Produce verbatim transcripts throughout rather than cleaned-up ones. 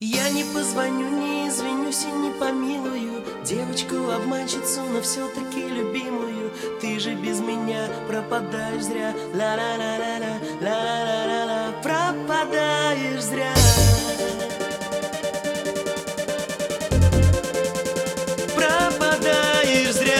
Я не позвоню, не извинюсь и не помилую девочку-обманщицу, но все-таки любимую. Ты же без меня пропадаешь зря. Ла-ла-ла-ла-ла, ла-ла-ла-ла-ла, пропадаешь зря. Пропадаешь зря.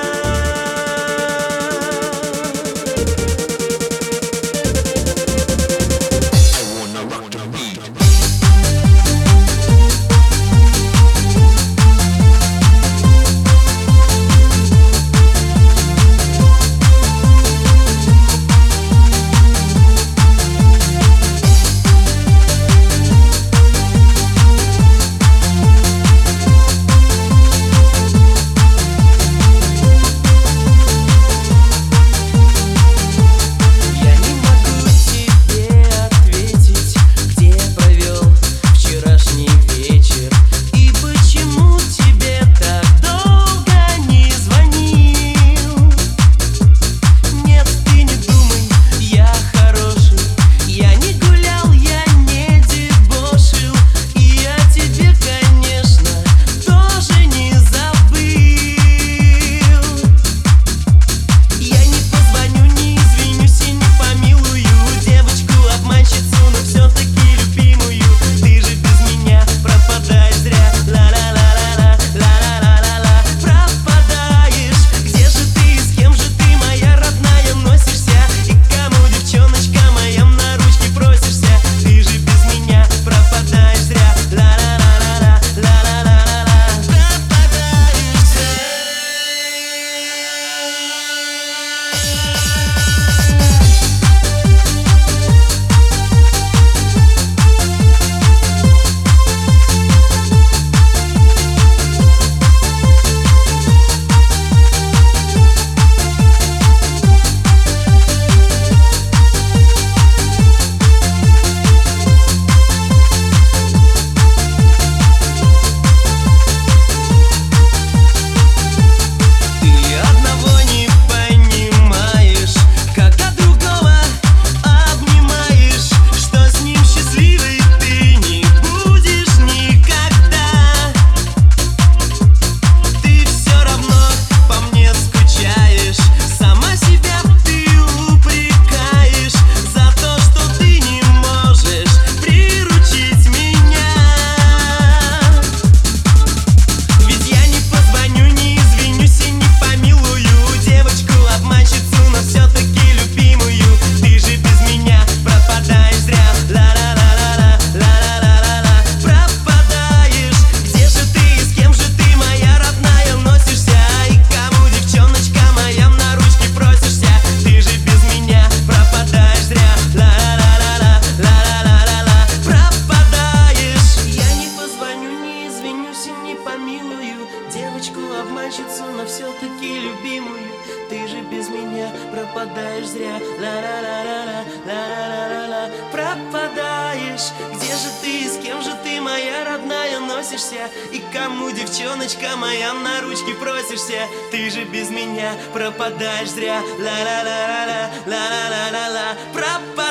Девочку-обманщицу, но все-таки любимую. Ты же без меня пропадаешь зря. Ла-ла-ла-ла-ла, ла-ла-ла-ла-ла, пропадаешь. Где же ты, с кем же ты, моя родная, носишься? И кому, девчоночка моя, на ручки просишься? Ты же без меня пропадаешь зря. Ла-ла-ла-ла-ла, ла-ла-ла-ла-ла, пропадаешь.